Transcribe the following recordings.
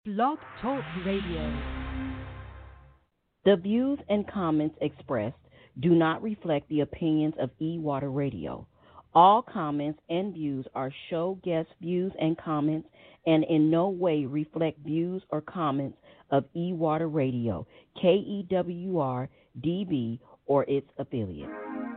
Blog Talk Radio. The views and comments expressed do not reflect the opinions of E-Water Radio. All comments and views are show guest views and comments and in no way reflect views or comments of E-Water Radio, KEWR, DB, or its affiliates.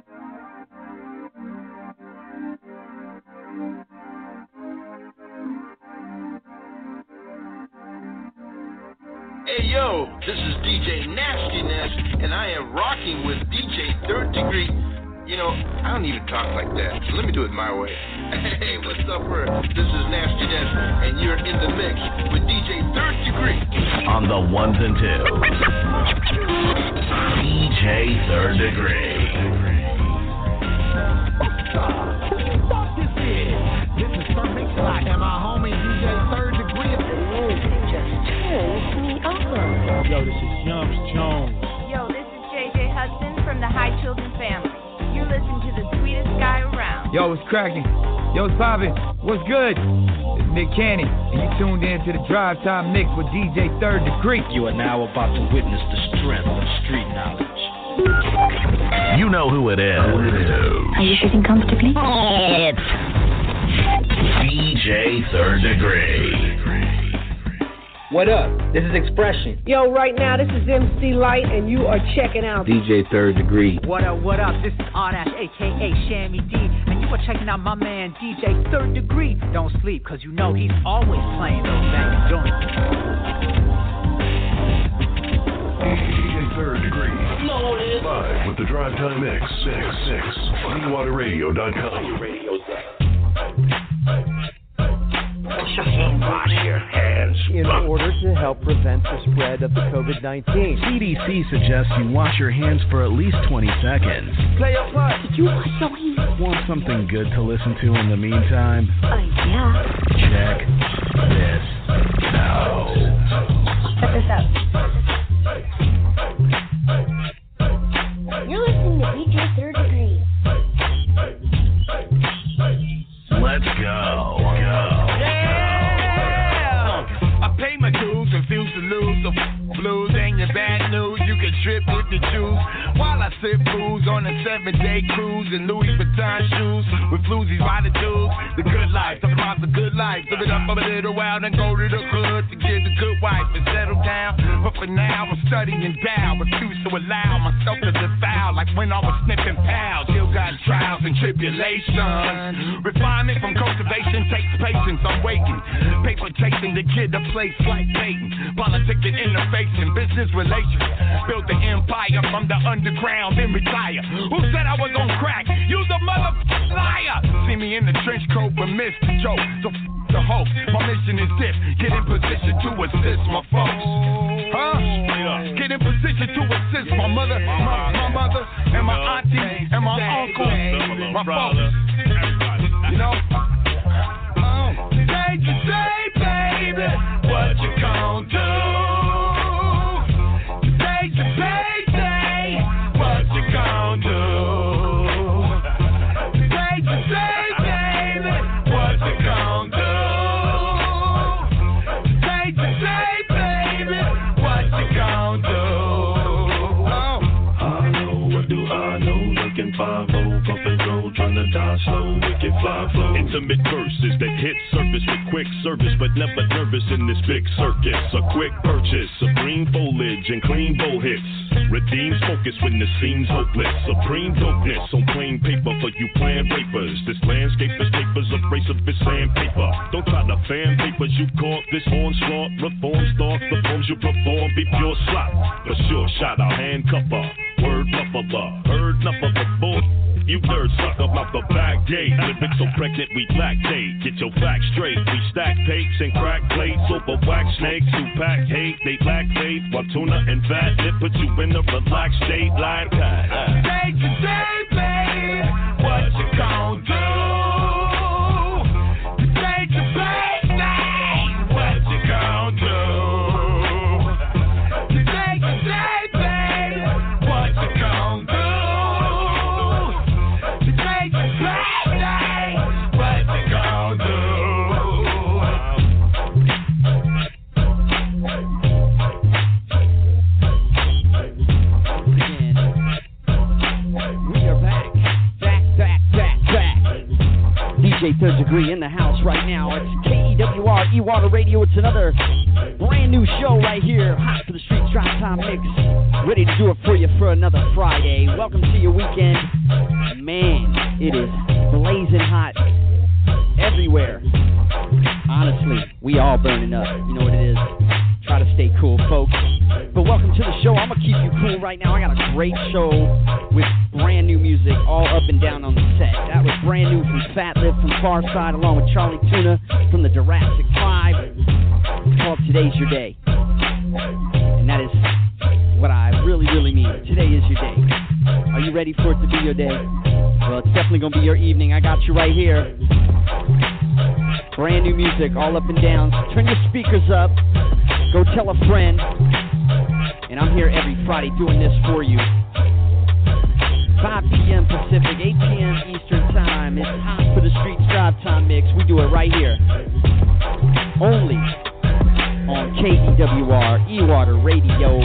Hey yo, this is DJ Nastiness, and I am rocking with DJ Third Degree. You know, I don't need to talk like that, so let me do it my way. Hey, what's up, bro? This is Nastiness, and you're in the mix with DJ Third Degree. On the ones and twos, DJ Third Degree. This is Perfect Slot, and my homie DJ Third Degree. The music just turns me on. Yo, this is Yums Jones. Yo, this is JJ Hudson from the High Children family. You're listening to the sweetest guy around. Yo, it's cracking. Yo, it's poppin'. What's good? It's Nick Cannon, and you tuned in to the Drive Time Mix with DJ Third Degree. You are now about to witness the strength of street knowledge. You know who it is. Are you sitting comfortably? It's DJ Third Degree. What up? This is Expression. Yo, right now, this is MC Light, and you are checking out DJ Third Degree. What up, This is R-Dash, a.k.a. Shammy D, and you are checking out my man, DJ Third Degree. Don't sleep, because you know he's always playing those banging joints. DJ Third Degree. Live with the Drive Time Mix. 6 on EWaterRadio.com. Wash your hands. In order to help prevent the spread of the COVID-19. CDC suggests you wash your hands for at least 20 seconds. Play your part. Did you wash your hands? Want something good to listen to in the meantime? Yeah. Check this out. Check this out. You're listening to DJ Third Degree. Let's go. I pay my dues, refuse to lose. So blues ain't your bad news. You can trip if you choose. While I sip booze on a 7-day cruise in Louis Vuitton shoes with floozies by the dudes. The good life, talking about the good life. Live it up for a little while, then go to the hood to get the good wife and settle down. But for now, I'm studying down. Refuse to allow myself to defile like when I was sniffing pals. Still got trials and tribulations. Refinement from cultivation takes patience. I'm waiting. Paper chasing to get a place like Peyton. Politicking, interfacing, business relations. Built the empire from the underground, then retire. Who said I was on crack? You's a motherfucking liar. See me in the trench coat with Mr. Joe. So the hope. My mission is this. Get in position to assist my folks. Get in position to assist my mother, my mother, and my auntie, and my uncle, my folks. You know? Today, baby, what you gon' do? Today, what you gon' do? Today, baby, what you gon' do? Today, baby, what you gon' do? I know, what do I know? Looking 5-0, bumping road, trying to die slow, wicked fly flow. Intimate verses that hit surface with quick service, but never nervous in this big circus. A quick purchase of green foliage and clean bow hits. Redeems focus when the scene's hopeless. Supreme dopeness on plain paper for you plan papers. This landscape is papers, a race of its sandpaper. Don't try to fan papers, you caught this onslaught. Reform start, the forms you perform be pure slop. For sure, shot a handcuffer. Word muffler, heard enough of the bull. You nerds suck about the back gate. Living so pregnant we lactate. Get your facts straight. We stack tapes and crack plates over wax snakes who pack hate. They lack faith while tuna and fat lip put you in a relaxed state like that. Today, baby, what you gon' do? Today, what you gon' do? Today, baby, what you gon' do? Today, what you gon' do? DJ Third Degree in the house right now. It's KEWR E-Water Radio. It's another brand new show right here. Hot for the Streets Drive Time Mix. Ready to do it for you for another Friday. Welcome to your weekend. Man, it is blazing hot everywhere. Honestly, we all burning up. You know what it is. Try to stay cool, folks. But welcome to the show. I'm going to keep you cool right now. I got a great show with brand new music all up and down on the set. That was brand new from Fat Lip from Farside, along with Charlie Tuna from the Jurassic 5. It's called Today's Your Day. And that is what I really, really mean. Today is your day. Are you ready for it to be your day? Well, it's definitely going to be your evening. I got you right here. Brand new music all up and down. So turn your speakers up. Go tell a friend. And I'm here every Friday doing this for you. 5 p.m. Pacific, 8 p.m. Eastern Time. It's Hot for the Streets Drive Time Mix. We do it right here. Only on KEWR E-Water Radio.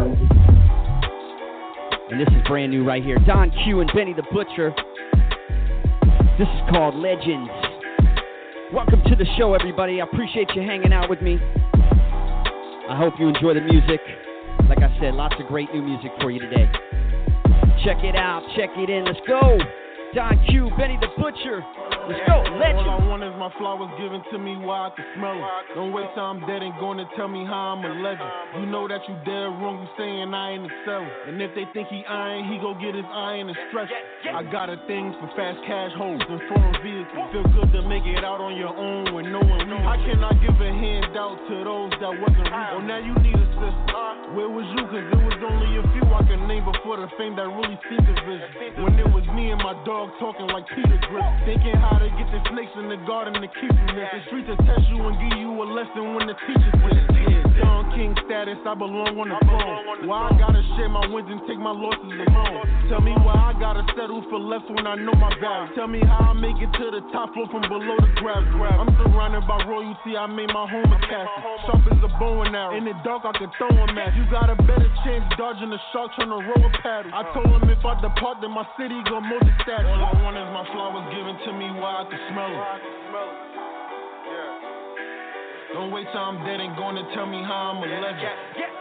And this is brand new right here. Don Q and Benny the Butcher. This is called Legends. Welcome to the show, everybody. I appreciate you hanging out with me. I hope you enjoy the music. Like I said, lots of great new music for you today. Check it out. Check it in. Let's go. Don Q, Benny the Butcher. Let's go. Legend. All I want is my flowers given to me while I can smell it. Don't wait till I'm dead and gonna tell me how I'm a legend. You know that you dead wrong, you saying I ain't excelling. And if they think he iron, he go get his iron and stretch it. I got a thing for fast cash holes and foreign vehicles. Feel good to make it out on your own when no one knows. I cannot give a handout to those that wasn't real. Oh, now you need a sister. Where was you? Cause it was only a few I can name before the fame that really seen the vision. When it was me and my dog talking like Peter Griffin, thinking how to get the snakes in the garden to keep from this. The streets will test you and give you a lesson when the teacher's with it. Don King status, I belong on the throne. Why I gotta share my wins and take my losses alone? Tell me why I gotta settle for less when I know my value. Tell me how I make it to the top floor from below the gravity. I'm surrounded by royalty, I made my home a castle. Sharp as a bow and arrow. In the dark I can throw a match. You got a better chance dodging the sharks on the row of paddle. I told him if I depart then my city gon' mold the status. All I want is my flowers given to me while I can smell it. Don't wait till I'm dead and gonna tell me how I'm a legend.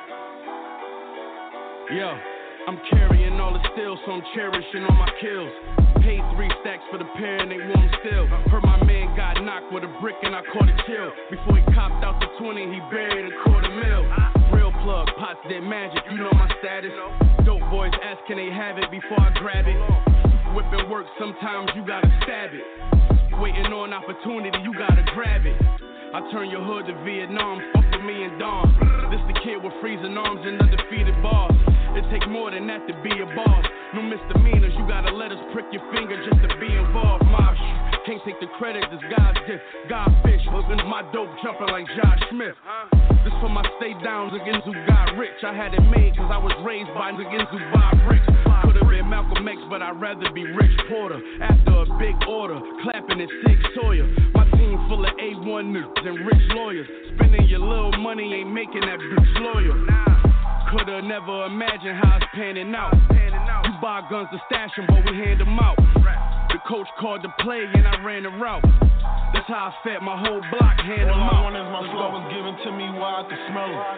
Yo, I'm carrying all the steel, so I'm cherishing all my kills. Paid 3 stacks for the pair and they want them still. Heard my man got knocked with a brick and I caught a chill. Before he copped out the 20, he buried $250,000. Real plug, pots did magic, you know my status. Dope boys ask can they have it before I grab it. Whipping work, sometimes you gotta stab it. Waiting on opportunity, you gotta grab it. I turn your hood to Vietnam, fuck with me and Dom. This the kid with freezing arms and undefeated bars. It take more than that to be a boss. No misdemeanors, you gotta let us prick your finger just to be involved. My can't take the credit, this God's gift. God fish, looking my dope jumping like Josh Smith. This for my stay downs against who got rich. I had it made cause I was raised by against who buy bricks. Could've been Malcolm X, but I'd rather be Rich Porter. After a big order, clapping at Sig Sawyer. My team full of A1 niggas and rich lawyers. Spending your little money ain't making that bitch loyal. Could've never imagined how it's panning out. You buy guns to stash them, but we hand them out. The coach called the play and I ran the route. That's how I fed my whole block, hand them out. All I want is my flowers given to me while I can smell it.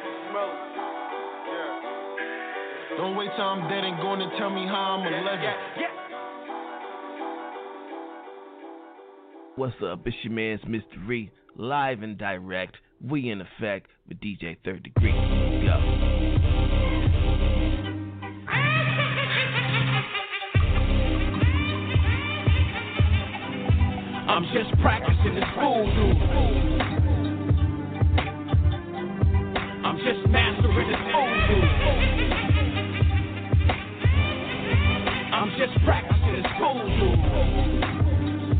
Don't wait till I'm dead and gonna tell me how I'm a legend. What's up? It's your man's Mystery, live and direct. We in effect with DJ Third Degree. Let's go. I'm just practicing this voodoo. I'm just mastering this voodoo. I'm just practicing this voodoo.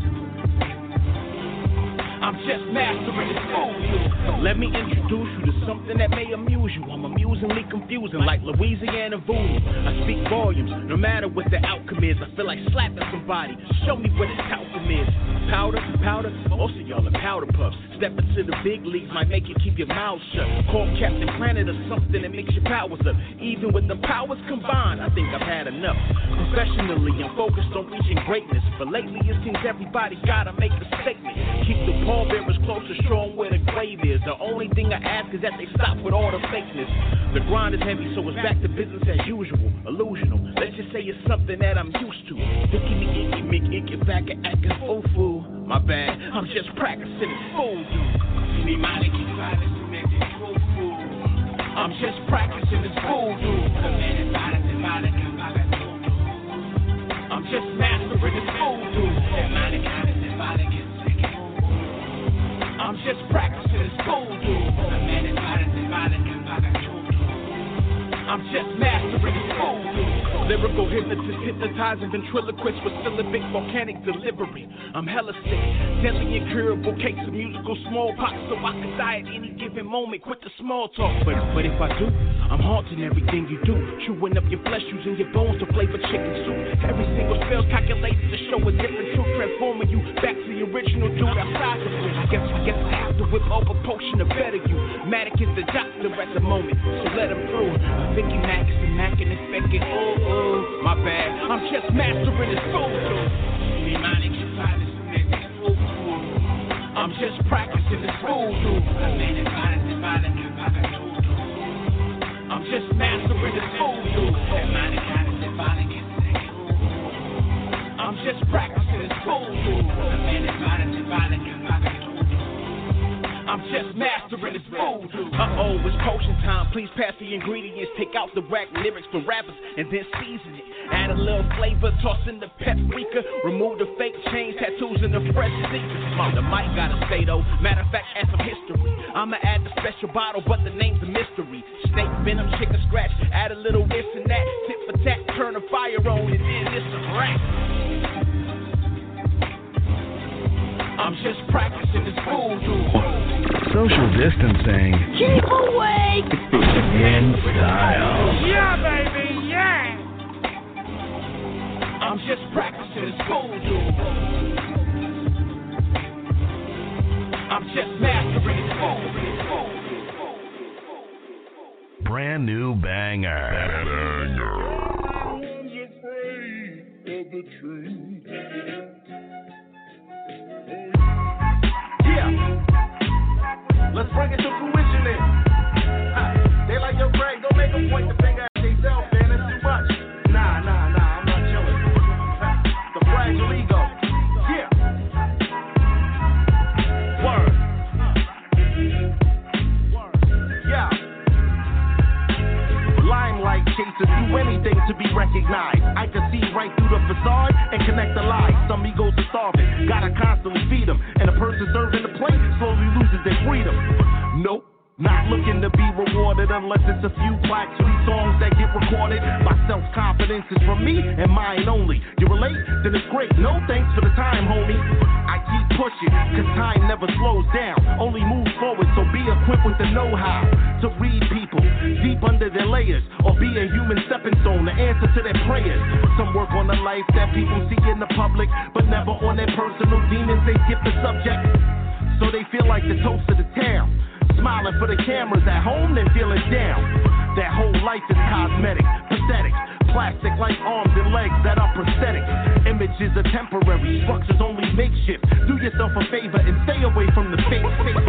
I'm just mastering this voodoo. Let me introduce you to something that may amuse you. I'm amusingly confusing, like Louisiana voodoo. I speak volumes, no matter what the outcome is. I feel like slapping somebody. Show me what this outcome is. Powder, most of y'all are powder puffs. Step into the big leagues might make you keep your mouth shut. Call Captain Planet or something that makes your powers up. Even with the powers combined, I think I've had enough. Professionally, I'm focused on reaching greatness. But lately it seems everybody gotta make a statement. Keep the pallbearers close to strong where the grave is. The only thing I ask is that they stop with all the fakeness. The grind is heavy, so it's back to business as usual. Illusional, let's just say it's something that I'm used to. Thinking it make it get back and acting foo-foo. My bad, I'm just practicing this voodoo. I'm just practicing this voodoo. I'm just mastering this voodoo. I'm just practicing this voodoo. I'm just mastering this voodoo. Lyrical hypnotist, hypnotizing ventriloquist with syllabic volcanic delivery. I'm hella sick, deadly incurable case of musical smallpox, so I can die at any given moment. Quit the small talk, but if I do, I'm haunting everything you do, chewing up your flesh, using your bones to flavor chicken soup. Every single spell's calculated to show a different truth, transforming you back to the original dude outside the bridge. I guess I have to whip up a potion to better you. Matic is the doctor at the moment, so let him through. I think you Mac and Mac and it's faking. My bad, I'm just mastering this voodoo. I'm just practicing this voodoo. I'm just mastering this voodoo. I'm just practicing this voodoo. I'm just mastering this voodoo. It's potion time. Please pass the ingredients. Take out the rap lyrics for rappers and then season it. Add a little flavor, toss in the paprika. Remove the fake chains, tattoos, and the fresh sneakers. The mic gotta stay though. Matter of fact, add some history. I'ma add the special bottle, but the name's a mystery. Snake venom, chicken scratch. Add a little this and that. Tit for tat, turn the fire on, and then it's a wrap. I'm just practicing this voodoo. Social distancing. Keep awake! In style. Yeah, baby, yeah! I'm just practicing this voodoo. I'm just mastering this voodoo. Brand new banger. I was afraid of the truth. Let's bring it to fruition then. They like your Greg, don't make them point the finger at themselves, man. It's too much. Nah, I'm not chilling. The fragile ego. Yeah. Word. Yeah. Limelight chasers do anything to be recognized. I can see right through the facade and connect the lies. Some egos are starving, gotta constantly feed them. And a person serving the plate slowly loses their freedom. Nope. Not looking to be rewarded unless it's a few plaques for these songs that get recorded. My self-confidence is from me and mine only. You relate? Then it's great. No thanks for the time, homie. I keep pushing, cause time never slows down. Only moves forward, so be equipped with the know-how to read people deep under their layers, or be a human stepping stone, the answer to their prayers. Some work on the life that people see in the public, but never on their personal demons. They skip the subject, so they feel like the toast of the town. Smiling for the cameras at home, then feeling down. Their whole life is cosmetic, pathetic. Plastic like arms and legs that are prosthetic. Images are temporary, structures only makeshift. Do yourself a favor and stay away from the fake.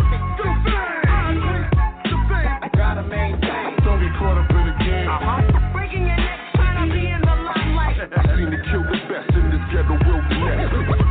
I gotta maintain. Don't get caught up in the game. Breaking your neck, trying to be in the limelight. I seen the kill the best in this ghetto wilderness.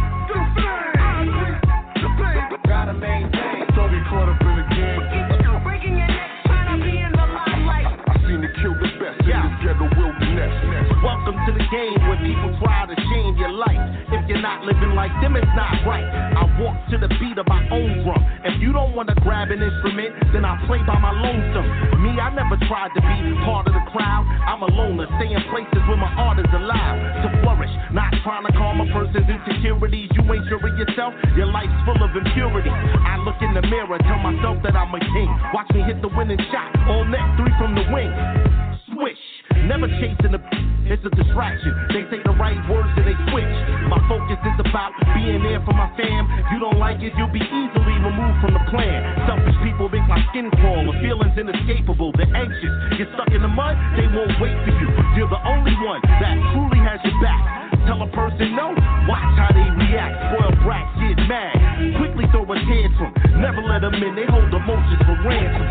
Gotta maintain. Don't get caught up in the game. Breaking your neck, trying to be in the limelight. I seen the kill the best in this ghetto wilderness. Welcome to the game where people try to shame your life. If you're not living like them, it's not right. I walk to the beat of my own drum. If you don't wanna grab grab an instrument, then I play by my lonesome. Me, I never tried to be part of the crowd. I'm a loner, stay in places where my art is allowed to flourish. Not trying to calm a person's insecurities. You ain't sure of yourself, your life's full of impurity. I look in the mirror, tell myself that I'm a king. Watch me hit the winning shot, all net, 3 from the wing. Swish, never chasing the it's a distraction. They say the right words and they switch. My focus is about being there for my fam. You don't like it, you'll be easily removed from the plan. Selfish people make my skin crawl. The feeling's inescapable, they're anxious. Get stuck in the mud, they won't wait for you. You're the only one that truly has your back. Tell a person no, watch how they react. Spoiled brats get mad, quickly throw a tantrum. Never let them in, they hold emotions for ransom.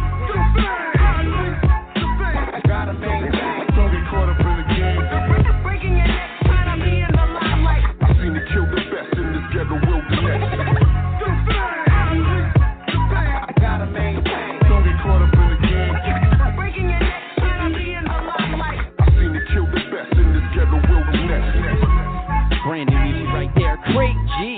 I gotta maintain, don't get caught up in the game. Breaking your neck, trying to be in the limelight. I seen it kill the best in this ghetto wilderness. I gotta maintain, don't get caught up in the game. Breaking your neck, trying to be in the limelight. I seen it kill the best in this ghetto wilderness. Brand new music right there, Craig G.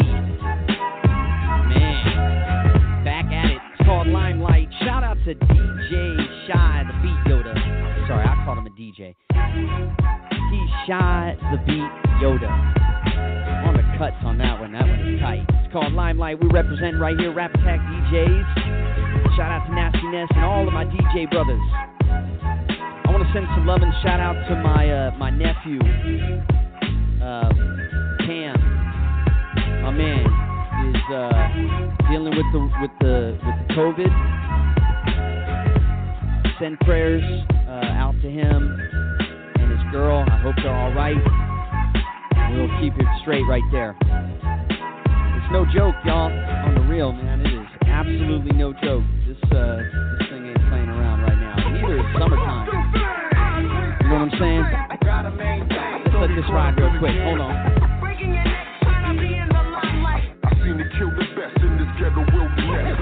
Man, back at it. It's called Limelight. Shout out to DJ Shy, the Beat Yoda. Sorry, I called him a DJ. He's Shy, the Beat Yoda. On the cuts on that one is tight. It's called Limelight. We represent right here, Rap Attack DJs. Shout out to Nasty Ness and all of my DJ brothers. I want to send some love and shout out to my nephew, Cam. My man is dealing with the COVID. Send prayers out to him and his girl. I hope they're all right. We'll keep it straight right there. It's no joke, y'all. On the real, man. It is absolutely no joke. This thing ain't playing around right now. Neither is summertime. You know what I'm saying? Let's let this ride real quick. Hold on. I seen it kill the best in this ghetto wilderness.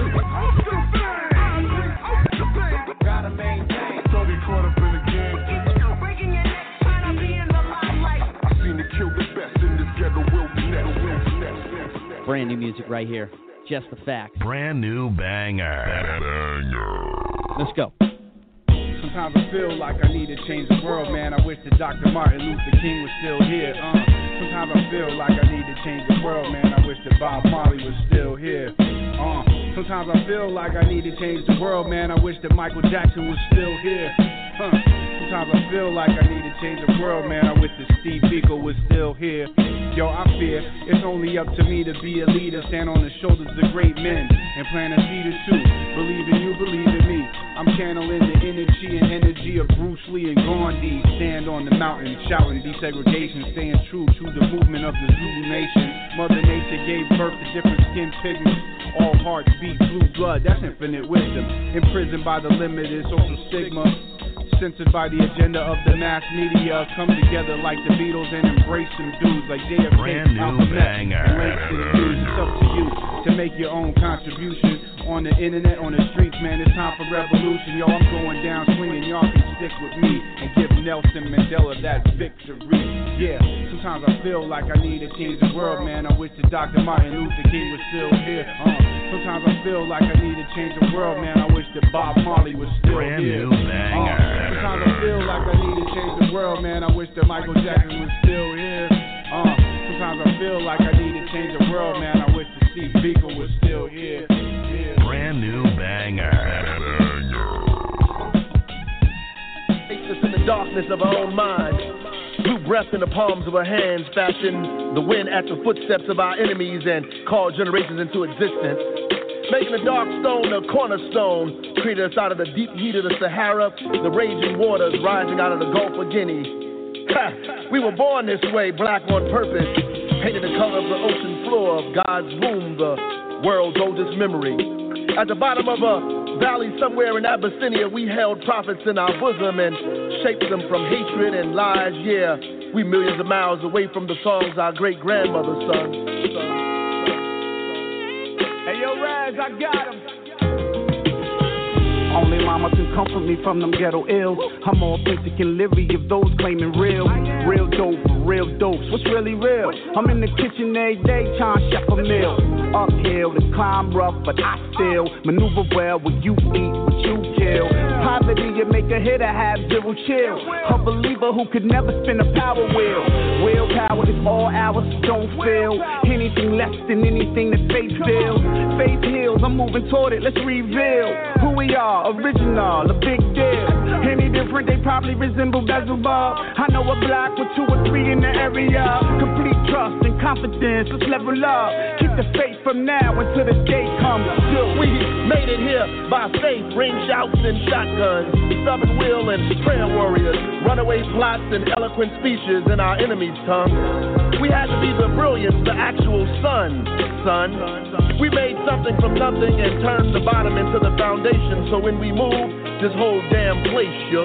Gotta maintain, don't get caught up in the game. Breaking your neck, trying to be in the limelight. I seen it kill the best in this ghetto wilderness. Brand new music right here. Just the fact. Brand new banger. Let's go. Sometimes I feel like I need to change the world, man. I wish that Dr. Martin Luther King was still here. Sometimes I feel like I need to change the world, man. I wish that Bob Marley was still here. Sometimes I feel like I need to change the world, man. I wish that Michael Jackson was still here. Sometimes I feel like I need to change the world, man. I wish that Steve Biko was still here. Yo, I fear it's only up to me to be a leader, stand on the shoulders of great men, and plant a seed or two. Believe in you, believe in me. I'm channeling the energy of Bruce Lee and Gandhi. Stand on the mountain, shouting desegregation, staying true to the movement of the Zulu nation. Mother Nature gave birth to different skin pigments. All hearts beat blue blood, that's infinite wisdom. Imprisoned by the limited social stigma, censored by the agenda of the mass media. Come together like the Beatles and embrace some dudes like JFK, Brand new banger. It's up to you to make your own contribution. On the internet, on the streets, man, it's time for revolution. Yo, I'm going down swinging, y'all can stick with me and give Nelson Mandela that victory. Yeah, sometimes I feel like I need to change the world, man. I wish that Dr. Martin Luther King was still here. Sometimes I feel like I need to change the world, man. I wish that Bob Marley was still Brand here. new banger. Sometimes I feel like I need to change the world, man. I wish that Michael Jackson was still here. Sometimes I feel like I need to change the world, man. I wish that Steve Biko was still here. Brand new banger. Takes us in the darkness of our own minds. Blew breath in the palms of our hands, fashioned the wind at the footsteps of our enemies, and called generations into existence. Making the dark stone a cornerstone, created us out of the deep heat of the Sahara, the raging waters rising out of the Gulf of Guinea. We were born this way, black on purpose, painted the color of the ocean floor of God's womb, the world's oldest memory. At the bottom of a valley somewhere in Abyssinia, we held prophets in our bosom and shaped them from hatred and lies. Yeah, we millions of miles away from the songs our great-grandmothers sung. Hey, yo, Raz, I got him. Only mama can comfort me from them ghetto ills. I'm authentic and leery of those claiming real. Real dope, real dose. What's really real? I'm in the kitchen every day trying to chef a meal. uphill, the climb rough, but I still maneuver well. What you eat, what you kill. Poverty, you make a hitter have zero chill. A believer who could never spin a power wheel. Willpower is all ours, don't feel anything less than anything that faith feels. Faith heals, I'm moving toward it, let's reveal who we are, original, a big deal. Any different, they probably resemble Beelzebub. I know a block with 2 or 3 in the area. Complete trust and confidence, let's level up. Keep the faith from now until the day comes. We made it here by faith, ring shouts and shotguns, stubborn will and prayer warriors, runaway plots and eloquent speeches in our enemy's tongue. We had to be the brilliance, the actual sun. We made something from nothing and turned the bottom into the foundation. So when we move, this whole damn place shook.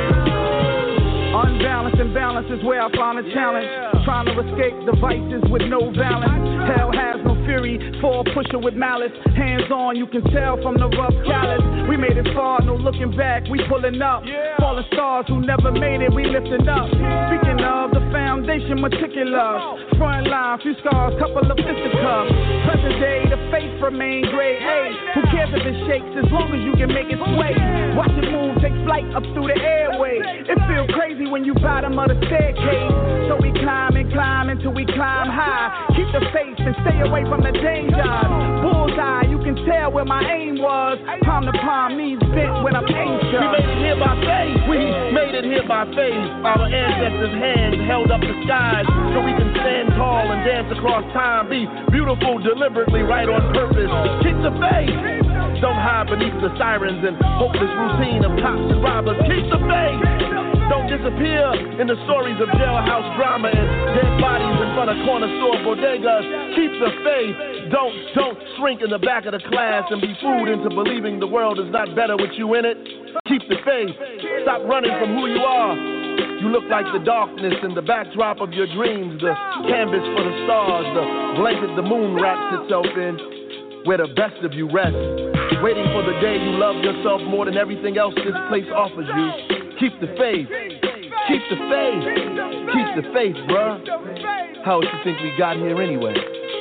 Unbalanced and balance is where I found a challenge. Trying to escape the vices with no balance. Hell has no fury for a pusher with malice. Hands on, you can tell from the rough callous. We made it far, no looking back, we pulling up. Fallen stars who never made it, we lifting up. Speaking of the foundation, meticulous. Front line, few scars, couple of fisticuffs. Present day, the faith remain grade A. Who cares if it shakes as long as you can make it sway? Watch it move, take flight up through the airway. It feel crazy when you bottom of the staircase. So we climb and climb until we climb high. Keep the faith and stay away from the dangers. Bullseye, you can tell where my aim was. Palm to palm, knees bent when I'm anxious. We made it here by faith. We made it here by faith. Our ancestors' hands held up the skies so we can stand tall and dance across time. Be beautiful deliberately, right on purpose. Keep the faith. Don't hide beneath the sirens and hopeless routine of cops and robbers. Keep the faith. Don't disappear in the stories of jailhouse drama and dead bodies in front of corner store bodegas. Keep the faith. Don't shrink in the back of the class and be fooled into believing the world is not better with you in it. Keep the faith. Stop running from who you are. You look like the darkness in the backdrop of your dreams, the canvas for the stars, the blanket the moon wraps itself in, where the best of you rest, waiting for the day you love yourself more than everything else this place offers you. Keep the faith. Keep the faith. Keep the faith, bruh. How else you think we got here anyway?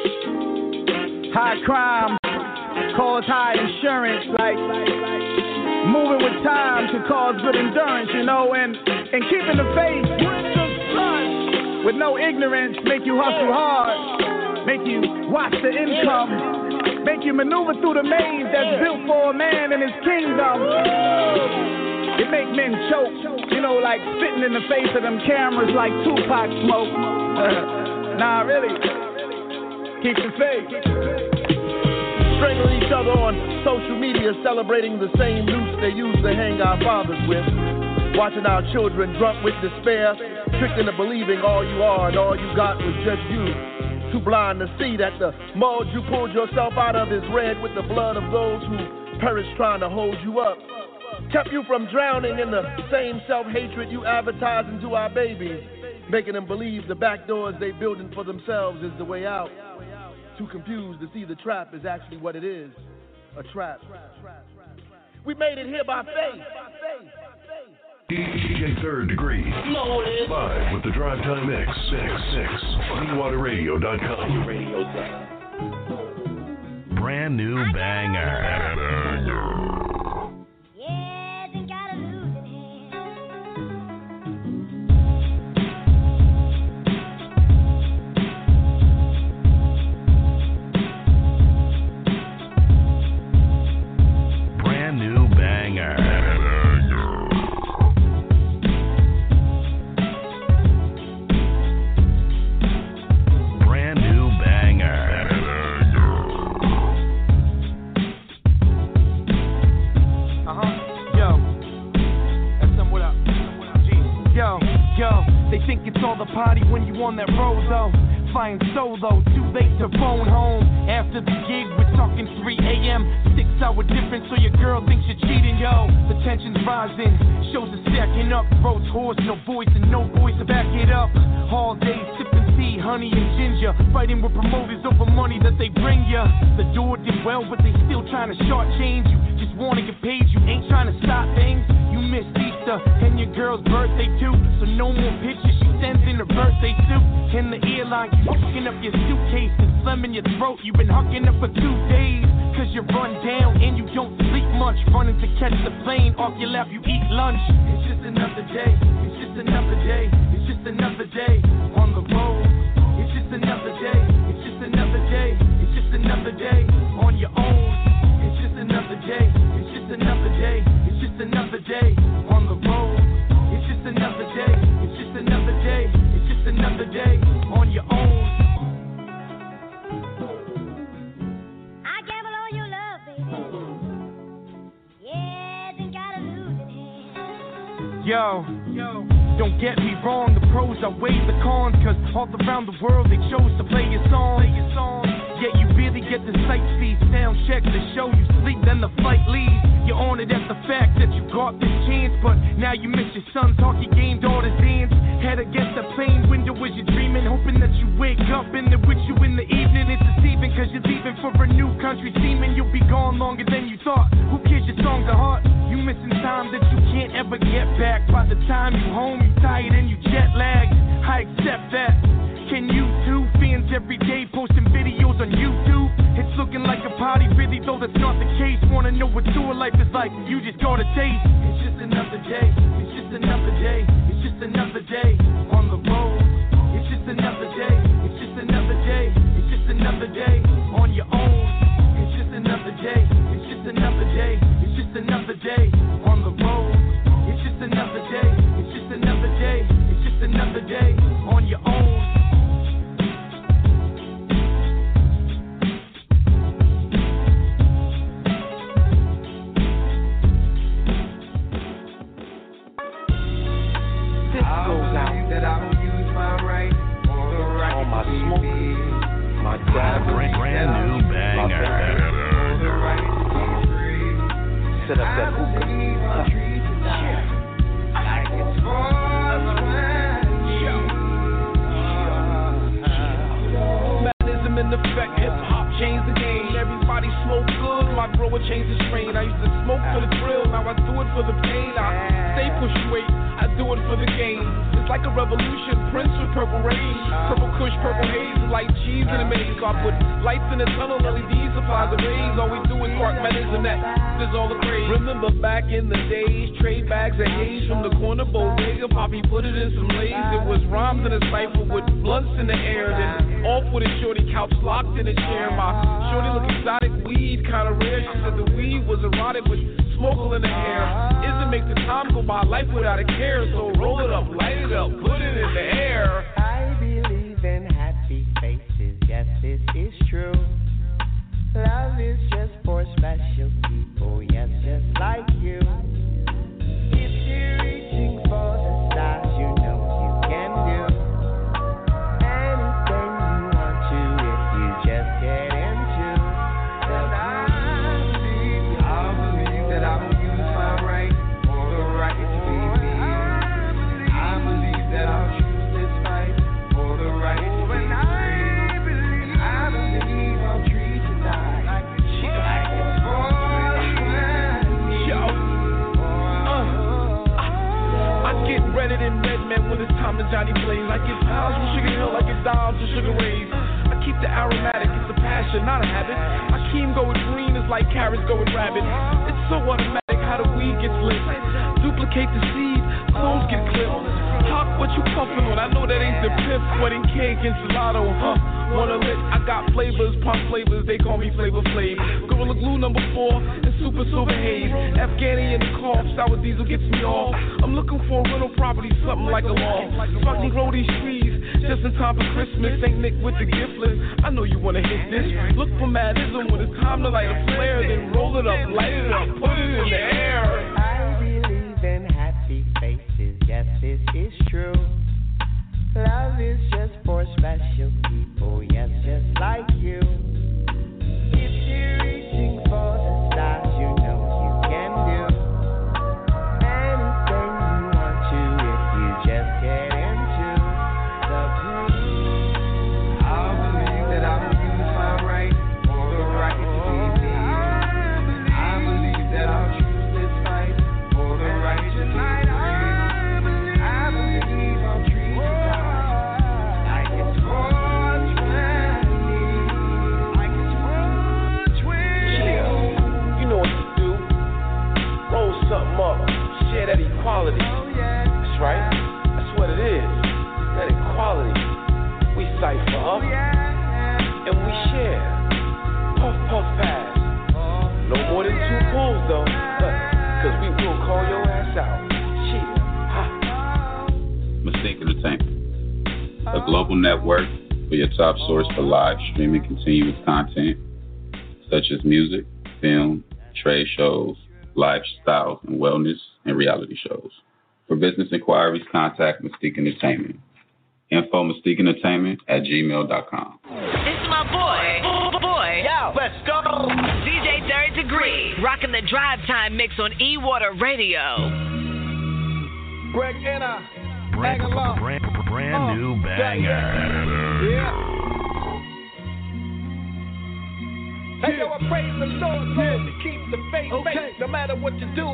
High crime cause high insurance, like moving with time can cause good endurance, you know, and keeping the faith with no ignorance make you hustle hard, make you watch the income, make you maneuver through the maze that's built for a man and his kingdom. It make men choke, you know, like spitting in the face of them cameras like Tupac smoke. Nah, really, keep the faith. Strangling each other on social media, celebrating the same noose they used to hang our fathers with. Watching our children drunk with despair, tricked into believing all you are and all you got was just you. Too blind to see that the mud you pulled yourself out of is red with the blood of those who perished trying to hold you up. Kept you from drowning in the same self-hatred you advertise into our babies, making them believe the back doors they building for themselves is the way out. Too confused to see the trap is actually what it is, a trap. We made it here by faith. DJ Third Degree. Live with the Drive Time Mix. FunnyWaterRadio.com. Brand new banger. Think it's all the party when you on that road though. Flying solo, too late to phone home. After the gig, we're talking 3 a.m. 6-hour difference, so your girl thinks you're cheating, yo. The tension's rising, shows are stacking up. Roads hoarse, no voice and no boys to back it up. All day sipping tea, honey and ginger, fighting with promoters over money that they bring ya. The door did well, but they still trying to shortchange you. Just wanna get paid, you ain't trying to stop things. You missed Easter and your girl's birthday too, so no more pictures. She sends in her birthday suit. In the earline, you fucking up your suitcase and slamming your your throat. You've been hucking up for 2 days, cause you run down and you don't sleep much. Running to catch the plane, off your lap you eat lunch. It's just another day, it's just another day, it's just another day on the road. It's just another day, it's just another day, it's just another day on your own. It's just another day, it's just another day, it's just another day on the road. It's just another day, it's just another day, it's just another day on your own. I gamble on your love, baby. Yeah, then gotta lose it here. Yo, don't get me wrong, the pros outweigh the cons, cause all around the world they chose to play your song. Yet you really get the sight see, sound check to show you sleep, then the fight leaves. You're on it as the fact that you got this chance, but now you miss your son's hockey game, daughter's dance. Head against the plane window as you're dreaming, hoping that you wake up and they're with you in the evening. It's deceiving, cause you're leaving for a new country, seeming you'll be gone longer than you thought. Who cares, your songs are hot? You missing time that you can't ever get back. By the time you home, you tired and you jet lagged. I accept that. Can you too? Fans every day posting videos on YouTube. It's looking like a party, really, though that's not the case. Wanna know what tour life is like? You just gotta taste. It's just another day. It's just another day. It's just another day on the road. It's just another day. It's just another day. It's just another day on your own. It's just another day. It's just another day. It's just another day on the road. It's just another day. It's just another day. It's just another day on your own. Brand new banger. Set up that hookah. Mechanism in effect, hip hop changed the game. Everybody smoke good, my grower changed the strain. I used to smoke for the thrill, now I do it for the pain. I stay pushing weight, I do it for the game. It's like a revolution, Prince with purple rain. Purple kush, purple haze, like cheese in a maze. So I put lights in the tunnel, LED supply the rays. All we do is spark medicine, that is all the craze. Remember back in the days, trade bags of haze from the corner bodega. Poppy put it in some lays. It was rhymes in a cipher with blunts in the air. Then off with a shorty couch locked in a chair. My shorty look exotic, weed kinda rare. She said the weed was erotic with smoke in the air. Isn't make the time go by life without a care. So roll it up, light it up, put it in the air. I believe in happy faces, yes this is true. Love is just for special people, yes just like you. If you're reaching for the stars, you know you can do anything you want to if you just get into the groove. I believe that I will use my right for the right to be me. I believe that I'll choose this fight for the right to be free. And I believe I'll treat you like it's for I get Reddit and Redman when it's time to Johnny Blaze. I get piles from Sugar Hill, I get dials from Sugar Rays. I keep the aromatic, it's a passion, not a habit. Akeem go with green, it's like carrots go with rabbit. It's so automatic how the weed gets lit. Duplicate the seed, clones get clipped. Hawk, what you puffin' on? I know that ain't the pimp. Wedding cake, enchilado, wanna lit? I got flavors, pump flavors, they call me Flavor Flav. Gorilla Glue number 4, and Super Silver Haze. Afghani in the cough, sour diesel gets me off. I'm looking for a rental property, something like a law. So I can grow these trees, just in time for Christmas. Saint Nick with the gift list, I know you wanna hit this. Look for madism when it's time to light a flare. Then roll it up, light it up, put it in the air. I believe in happy faces, yes this is true. Love is just for special people, yes just like you. If you're reaching for the stars, you know you can do anything you want to if you just get into the groove. I believe that I will use my right for the right to be me. I believe that I'll choose this fight share that equality. That's right. That's what it is. That equality. We cipher up and we share. Puff, puff, pass. No more than 2 pulls though. Cause we will call your ass out. Mystique Entertainment, a global network for your top source for live streaming continuous content such as music, film, trade shows, lifestyles and wellness, and reality shows. For business inquiries, contact Mystique Entertainment. Info MystiqueEntertainment@gmail.com. It's my boy. Yo, let's go. DJ Third Degree, rocking the Drive Time mix on E-Water Radio. Greg Enna. Brand new banger. Yeah. Hey, yo, I praise the Lord, Lord, to keep the faith, no matter what you do.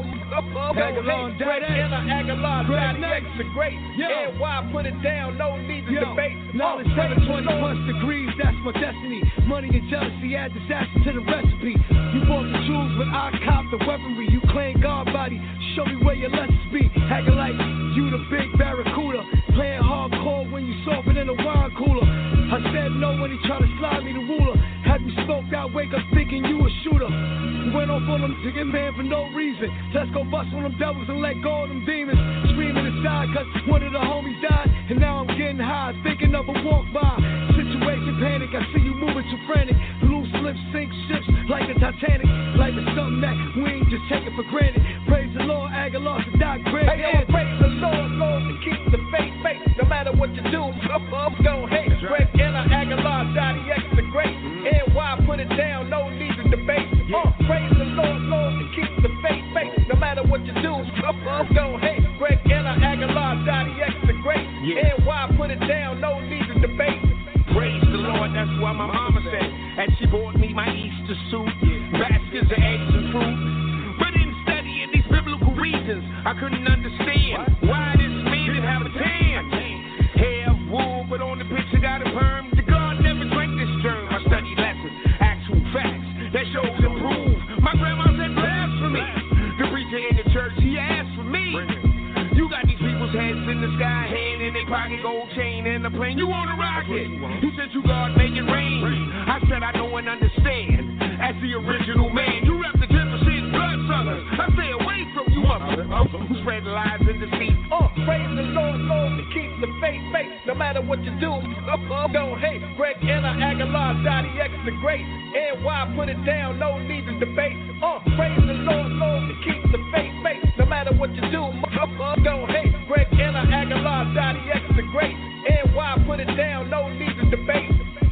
Greg Enna, Aguilar, Daddy X are great. And why put it down, no need to debate. Knowledge 720 plus degrees, that's my destiny. Money and jealousy add disaster to the recipe. You bought the jewels, but I copped the weaponry. You claim God body, show me where your lessons be. Acting like you the big barracuda. Playing hardcore when you softer than a wine cooler. I said no when he tried to slide me the ruler. Have you smoked out, wake up thinking you a shooter. You went off on them to get man for no reason. Let's go bust on them devils and let go of them demons. Screaming inside cause one of the homies died. And now I'm getting high, thinking of a walk by. Situation panic, I see you moving too frantic. Loose lips sink ships like the Titanic. Life is something that we ain't just taking for granted. Praise the Lord, Aguilar, to die great. Hey, yo, praise the Lord, Lord, to keep the faith, no matter what you do. Don't hate. Greg Enna, Aguilar, Daddy X are great. And why put it down, no need to debate. Praise the Lord, Lord, to keep the faith, no matter what you do. Don't hate. Greg Enna, Aguilar, Daddy X are great. And why put it down, no need to debate. Praise the Lord, that's what my mama said. And she bought me my Easter suit, baskets of eggs and fruit. But in studying these biblical reasons, I couldn't understand why this man didn't have a tan. Hair, wool, but on the picture got a perm. The God never drank this germ. I studied lessons, actual facts that shows and prove. My grandma said blasphemy. The preacher in the church, he asked for me. You got these people's heads in the sky, hand in their pocket, gold chain in the plane. You want a rocket? He said, you God, make it rain. I said, I know and understand. As the original man, you rep the 10% bloodsuckers. I stay away from you who spread lies and deceit. Praise the Lord, Lord, to keep the faith, no matter what you do. Don't hate. Greg Enna, Aguilar, Daddy X are great. And why put it down, no need to debate. Praise the Lord, Lord, to keep the faith, no matter what you do. Don't hate. Greg Enna, Aguilar, Daddy X are great. And why put it down, no need to debate.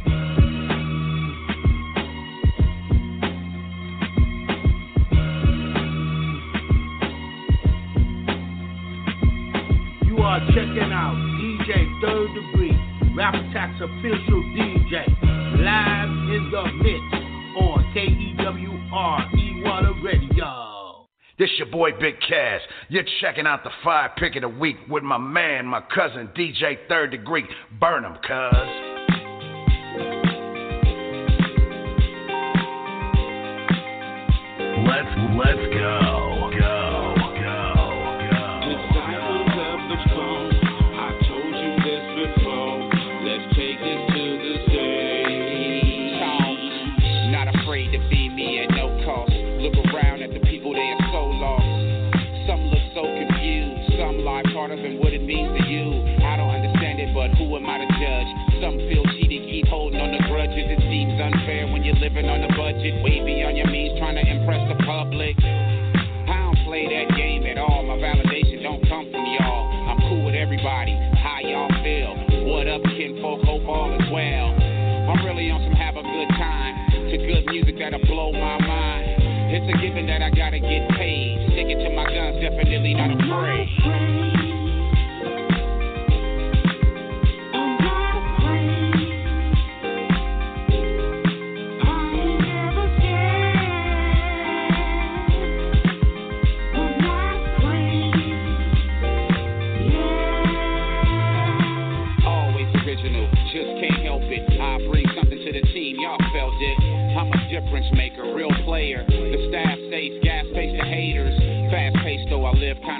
You are checking out DJ Third Degree, Rap Attack's official DJ, live in the mix on KEWR E-Water Radio. This your boy Big Cass. You're checking out the 5 Pick of the Week with my man, my cousin DJ Third Degree. Burn 'em, cuz. Let's go. And what it means to you, I don't understand it, but who am I to judge? Some feel cheated, keep holding on to grudges. It seems unfair when you're living on a budget, way beyond your means, trying to impress the public.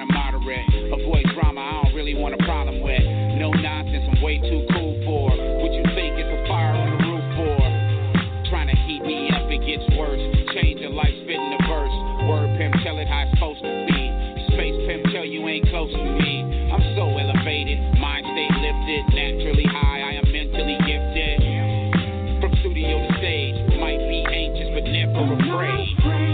kinda moderate. Avoid drama, I don't really want a problem with. No nonsense, I'm way too cool for. What you think is a fire on the roof for? Trying to heat me up, it gets worse. Change your life, spitting the verse. Word pimp, tell it how it's supposed to be. Space pimp, tell you ain't close to me. I'm so elevated, mind stay lifted, naturally high, I am mentally gifted. From studio to stage, might be anxious but never afraid.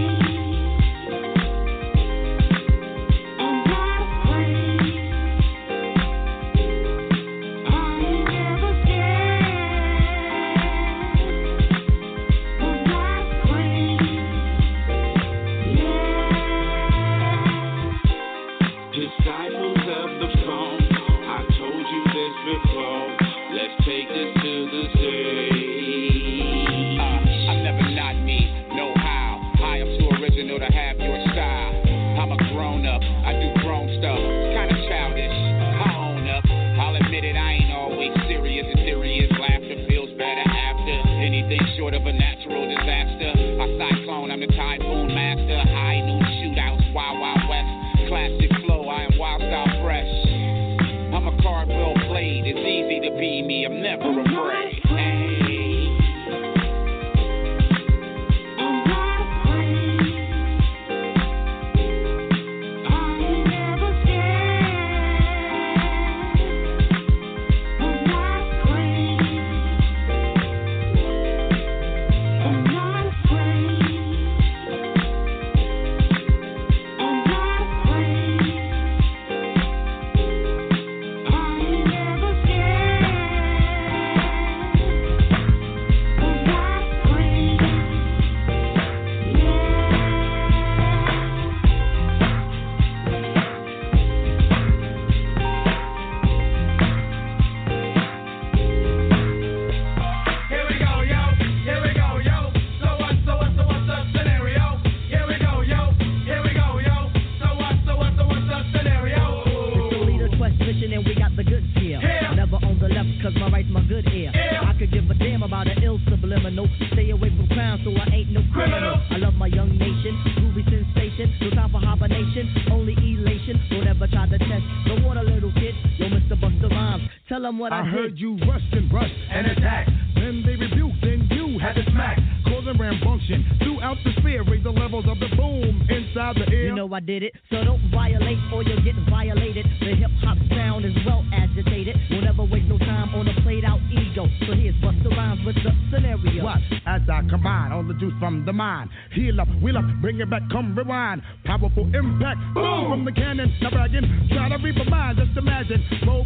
I heard you rush and attack. Then they rebuked, then you had to smack. Causing rambunction throughout the sphere. Raise the levels of the boom inside the ear. You know I did it, so don't violate or you'll get violated. The hip-hop sound is well agitated. We'll never waste no time on a played-out ego. So here's Busta Rhymes with the scenario. Watch as I combine all the juice from the mind. Heal up, wheel up, bring it back, come rewind. Powerful impact, boom, from the cannon. Now bragging, try to read my mind, just imagine.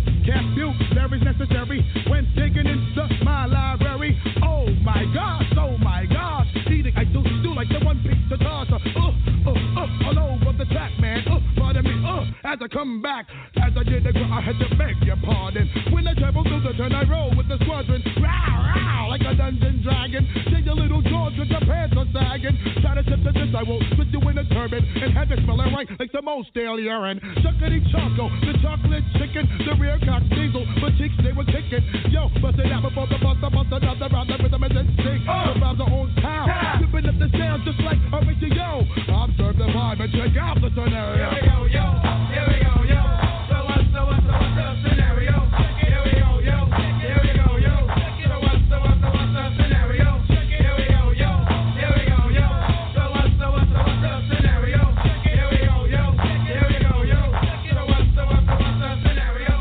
Vocabulary necessary when digging into my library. Oh my gosh, eating I do like the one piece of toss. All over the track, man. Pardon me, as I come back, as I did the girl, I had to beg your pardon. When I travel through the turn, I roll with the squadron. Row, like a dungeon dragon. Take your little George with your pants are sagging. Try to tip to this, I will put you in a turban and have it smelling right like the most stale urine. Chuckity choco, the chocolate chicken, the rear cock diesel, the cheeks they were kicking. Yo, bust it out before the bust another round, the rhythm is instinct. The vibes are on town, whipping up the sound just like a radio. Observe the vibe and check out the scenario. Here we go, yo. Here we go, yo. So what's the scenario? Here we go, yo. Here we go, yo. So what's the scenario? Here we go, yo. Here we go, yo. So what's the scenario? Here we go, yo. Here we go, yo. So what's the scenario?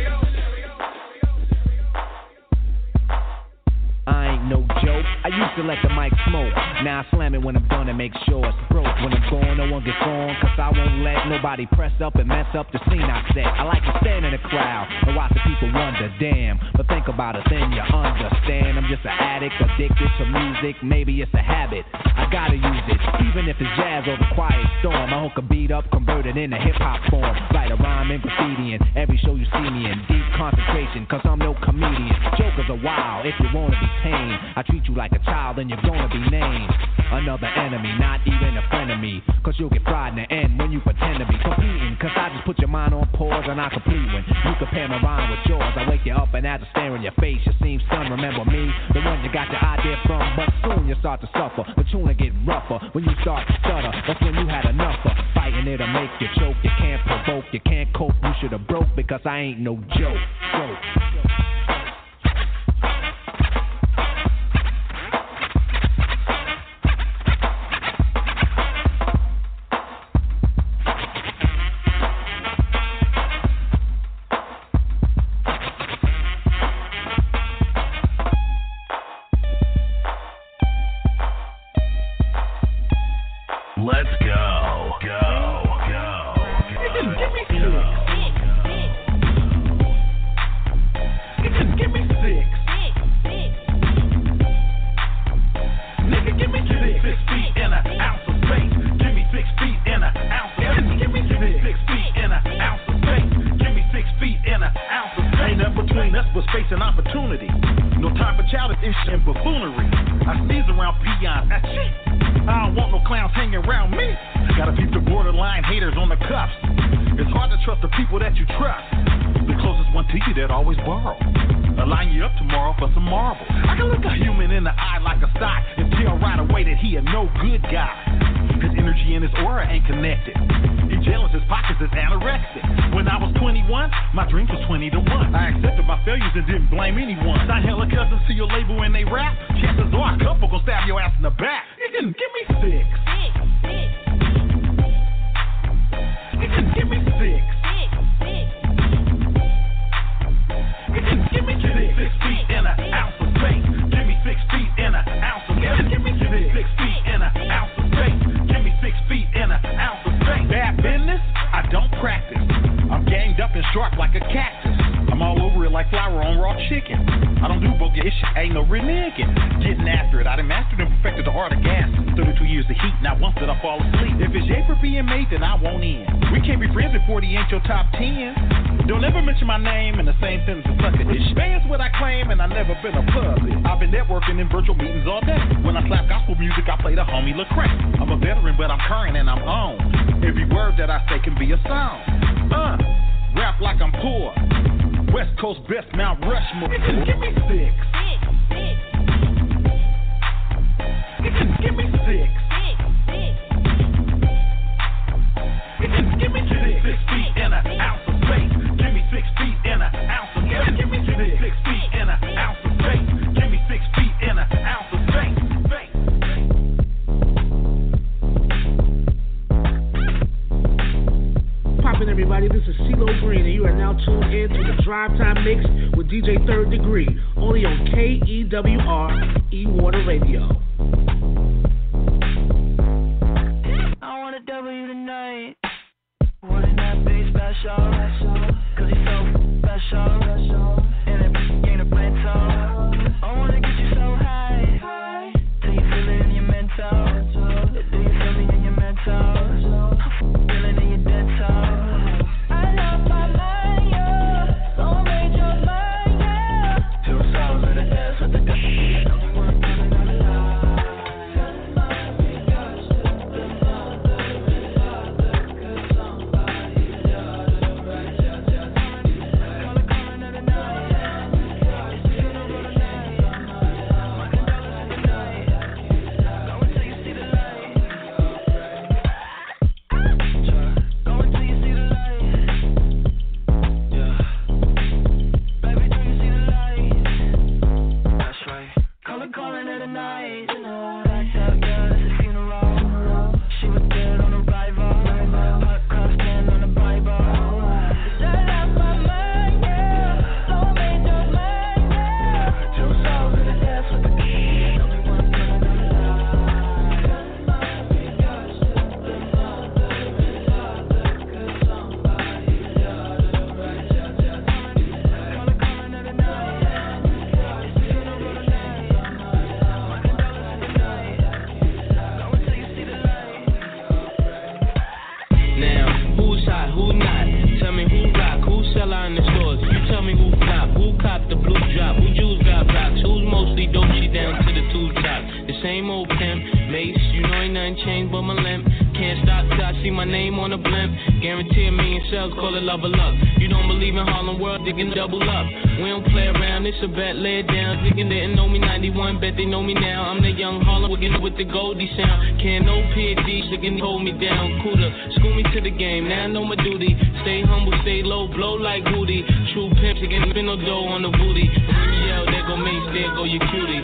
I ain't no joke. I used to let the mic smoke. Now I slam it when I'm done and make sure it's broke. When I'm gone, no one gets on, cause I won't let nobody press up and mess up the scene I set. I like to stand in the crowd and watch the people wonder, damn. But think about it, then you understand. I'm just an addict, addicted to music. Maybe it's a habit, I gotta use it. Even if it's jazz or the quiet storm, I hook a beat up, convert it into hip-hop form. Write a rhyme and graffiti in every show you see me in. Deep concentration, cause I'm no comedian. Jokers are wild, if you wanna be tame. I treat you like a child and you're gonna be named another enemy, not even a friend of me. Cause you'll get fried in the end when you pretend to be competing. Cause I just put your mind on pause and I complete when you compare my rhyme with yours. I wake you up and as I stare in your face, you seem stunned. Remember me, the one you got your idea from, but soon you start to suffer. The tune will get rougher when you start to stutter. That's when you had enough of fighting it'll make you choke. You can't provoke, you can't cope. You should have broke because I ain't no joke. Let's go. Give me six. Nigga, give me 6 feet and an ounce of space. Give me 6 feet and an ounce of space. Give me 6 feet and an ounce of space. Give me 6 feet and an ounce of space. Ain't nothing between us but space and opportunity. No time for childish and buffoonery. I sneeze around peons, that's it. I don't want no clowns hanging around me. Gotta keep the borderline haters on the cuffs. It's hard to trust the people that you trust. The closest one to you that always borrow. I'll line you up tomorrow for some marble. I can look a human in the eye like a sock and tell right away that he a no good guy. His energy and his aura ain't connected. He jealous, his pockets is anorexic. When I was 21, my dreams was 20 to 1. I accepted my failures and didn't blame anyone. Sign hella cousins to your label and they rap. Chances are a couple gon' stab your ass in the back. You can give me 6. You can give me 6. You can give me 6 feet and an ounce of space. Give me 6 feet and an ounce of space. Give me 6 feet and an ounce of space. Give me 6 feet and an ounce of space. Bad business, I don't practice. I'm ganged up and sharp like a cactus. I'm all over it like flour on raw chicken. I don't do bogus shit, ain't no reneging. Getting after it, I done mastered and perfected the art of gas. 32 years of heat, not once did I fall asleep. If it's yay for being made, then I won't end. We can't be friends before he ain't your top 10. Don't ever mention my name in the same sentence as sucker dish. Band's what I claim, and I never been a public. I've been networking in virtual meetings all day. When I slap gospel music, I play the homie Lecrae. I'm a veteran, but I'm current and I'm on. Every word that I say can be a song. Rap like I'm poor. West Coast best Mount Rushmore. You can give me 6. You can give me 6. You can give me 6 feet and an ounce of space. Give me 6 feet and an ounce of space. Give me 6 feet and an ounce of space. Give me 6 feet and an ounce of space. Poppin' everybody, this is CeeLo Green, and you are now tuned in to the Drive Time Mix with DJ Third Degree, only on KEWR E-Water Radio. I want a W tonight. Wouldn't that be special? Cause he's so special. And it ain't a rental. I wanna get you so high till you feel it in your mental. Do you feel me in your mental? Feeling in your dental. I lost my mind, yeah. So made your mind, yeah. 2 souls in the ass with the cells, call it level up. You don't believe in Harlem World, they can double up. We don't play around, it's a bet, lay it down. Thinking they didn't know me 91, bet they know me now. I'm the young Harlem, working with the Goldie sound. Can't no PhD, so can hold me down. Cooler, school me to the game, now I know my duty. Stay humble, stay low, blow like Hootie. True pimps, you can spin no dough on the booty. When you yell, there go Mace, there go your cutie.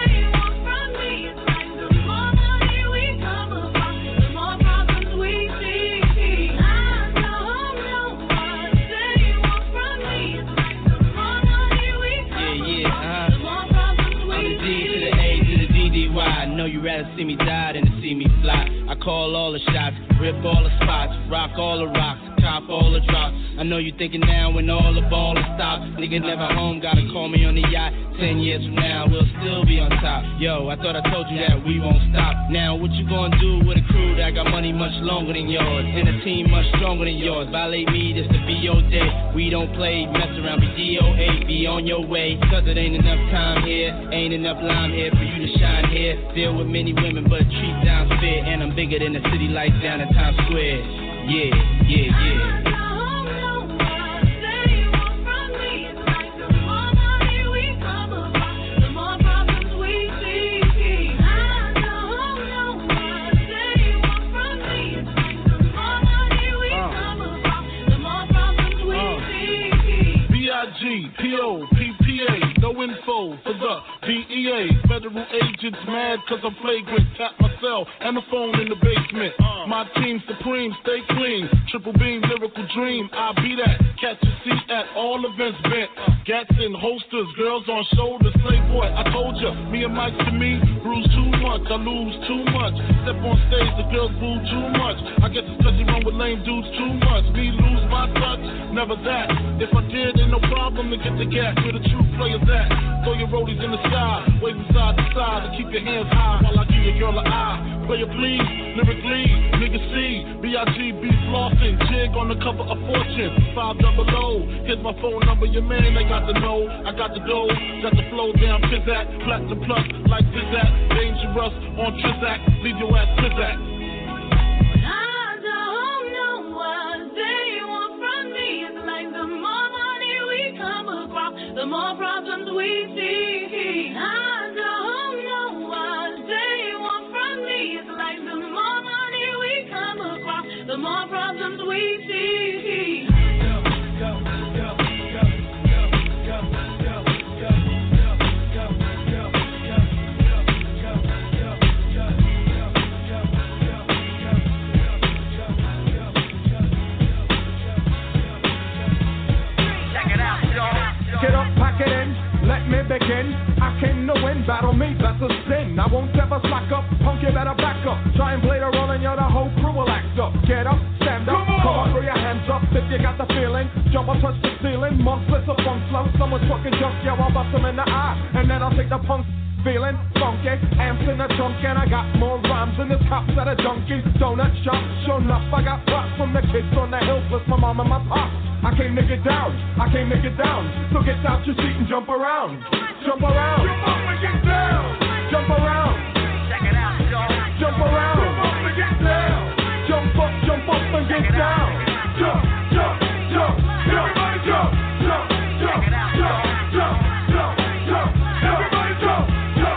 You rather see me die than to see me fly. I call all the shots, rip all the spots, rock all the rocks, top all the drops. I know you thinking now when all the ball is stopped. Nigga never home, gotta call me on the yacht. 10 years from now, we'll still be on top. Yo, I thought I told you that we won't stop. Now, what you gonna do with a crew that got money much longer than yours? And a team much stronger than yours. Violate me, this the B.O. day. We don't play, mess around, be DOA, be on your way. Cause it ain't enough time here, ain't enough lime here for you to shine here. Deal with many women, but treat down fair. And I'm bigger than the city lights down in Times Square. Yeah, yeah, yeah. P.O., P.P.A., no info for the DEA. Federal agents mad cause I'm flagrant. Tap my cell and the phone in the basement. My team supreme, stay clean. Triple beam, lyrical dream. I be that. Catch a seat at all events bent. Gats in holsters, girls on shoulders. Playboy, I told ya, me and Mike to me, bruise too much, I lose too much. Step on stage, the girls boo too much. I guess it's cause you run with lame dudes too much. Me lose my touch, never that. If I did, ain't no problem to get the gas. Where the true players at? Throw your rollies in the sky, wave from side to side, and keep your hands high while I give your girl an eye. Player please, lyrically, nigga C, B.I.G.B. flossing, jig on the cover of Fortune, 500. Here's my phone number, your man, they got the know, I got the dough, got the flow down, Pizzak, platinum plus, like Pizzak, dangerous on Trizac, leave your ass Pizzak. I don't know what they want from me. It's like the more money we come across, the more problems we see. I don't know what they want from me. It's like the more money we come across, the more problems we see. Get up, pack it in, let me begin. I came to win, battle me, that's a sin. I won't ever slack up, punk, you better back up. Try and play the role and you're the whole crew will act up. Get up, stand up, come on, throw your hands up. If you got the feeling, jump or touch the ceiling. Monsters of funk flow, someone's fucking junk, yeah, I'll bust them in the eye. And then I'll take the punk. Feeling funky, amps in the trunk, and I got more rhymes than the cops at a junkie donut shop. Sure enough, I got props from the kids on the hill, plus my mom and my pop. I came to get down, I came to get down. So get out your seat and jump around, jump around, jump up and get down, jump around, check it out, y'all. Jump around, jump up and get down, jump up and get down, jump, jump, jump, jump, everybody jump, jump, jump, jump, jump, jump, jump, everybody jump.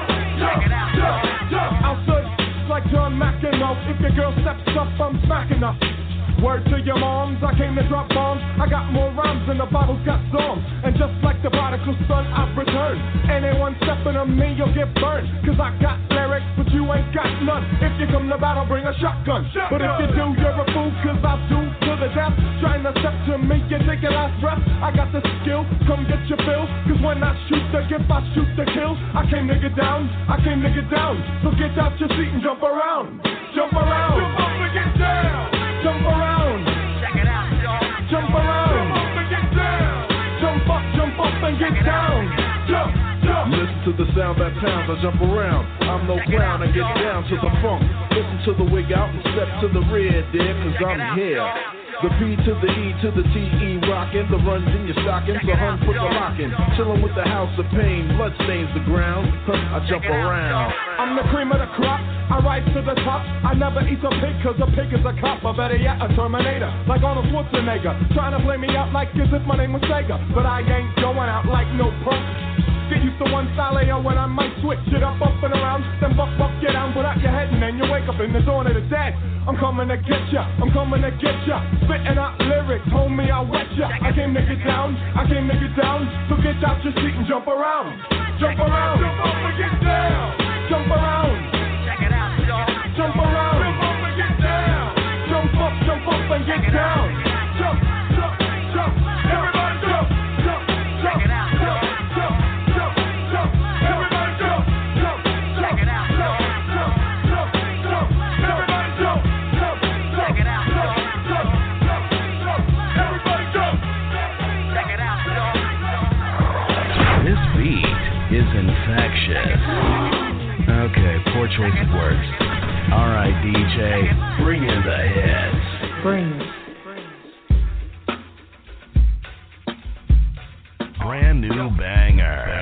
Like John McEnroe, if your girl steps up, I'm smacking her. Word to your moms, I came to drop bombs. I got more rhymes than the Bible's got songs. And just like the prodigal son, I've returned. Anyone stepping on me, you'll get burned. Cause I got lyrics, but you ain't got none. If you come to battle, bring a shotgun. But if you do, you're a fool, cause I'll do to the death. Trying to step to me, you take your last breath. I got the skill, come get your fill. Cause when I shoot the gift, I shoot the kill. I came to get down, I came to get down. So get out your seat and jump around. Jump around, jump up and get down. Jump around, check it out, y'all. Jump around, jump up and get down. Jump up and get down. Jump, jump. Listen to the sound that pounds, I jump around. I'm no clown, I get down to the funk. Listen to the wig out and step to the rear, dear, cause I'm here. The P to the E to the T-E rockin'. The runs in your stocking, so hun put the lock in. Chillin' with the house of pain, blood stains the ground. I jump around. I'm the cream of the crop, I rise to the top. I never eat a pig cause a pig is a cop. Or better yet, a Terminator, like Arnold Schwarzenegger. Trying to play me out like as if my name was Sega. But I ain't going out like no punk. Get used to one style, yo, when I might switch it up and around. Then buck, get down, put out your head, and then you wake up in the dawn of the dead. I'm coming to get ya, I'm coming to get ya. Spitting out lyrics, homie, I'll wet ya. I came to get down, so get out your seat and jump around. Jump around, jump up and get down. Jump around, check it out, y'all. Jump around, jump up and get down. Jump up and get down. Jump, everybody jump, check it out, y'all. Is infectious. Okay, poor choice of words. Alright, DJ, bring in the hits. Bring it. Brand new banger.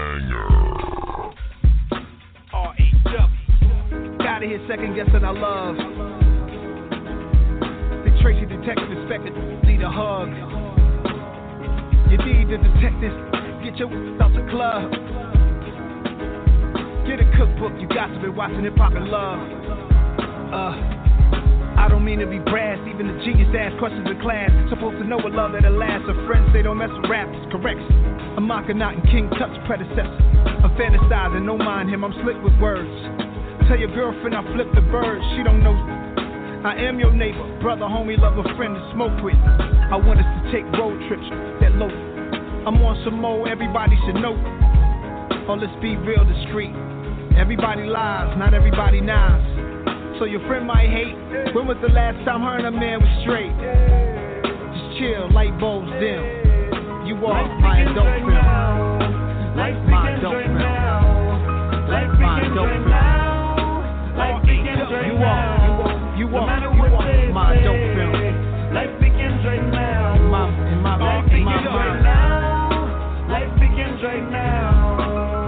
R-E-W. Gotta hear second guessing I love. The Tracy detective inspector need a hug. You need the detectives. Get your out the club. Get a cookbook, you got to be watching Hip Hop and Love. I don't mean to be brass, even the genius ask questions in class. Supposed to know a love that'll last. Her friends say don't mess with rap, it's correct. I'm mocking out in King Tut's predecessor. I'm fantasizing, don't mind him, I'm slick with words. Tell your girlfriend I flip the bird, she don't know. I am your neighbor, brother, homie, lover, friend to smoke with. I want us to take road trips that low. I'm on some more, everybody should know. Oh, let's be real discreet. Everybody lies, not everybody nice. So your friend might hate. When was the last time her and a man was straight? Just chill, light bulbs dim. You are my adult film. Life my adult film. Life my adult film. You are my adult film. Life begins right now. In my life begins right now. Life begins right now.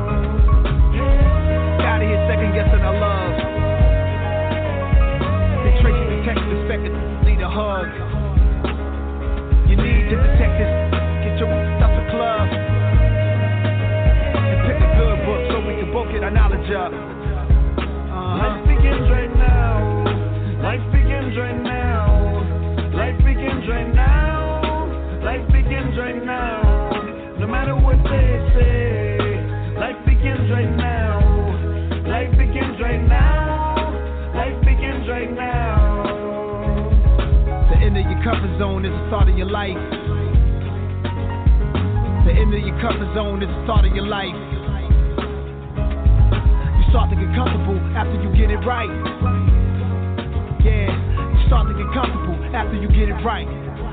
Gotta hear second guessing I love. They Tracy detective inspector need a hug. You need the detectives. Get your out the club and pick a good book so we can both get our knowledge up. Life begins right now. Life begins right now. Life begins right now. Life begins right now. No matter what they say, life begins right now. Life begins right now. Life begins right now. The end of your comfort zone is the start of your life. The end of your comfort zone is the start of your life. You start to get comfortable after you get it right. Yeah, you start to get comfortable after you get it right.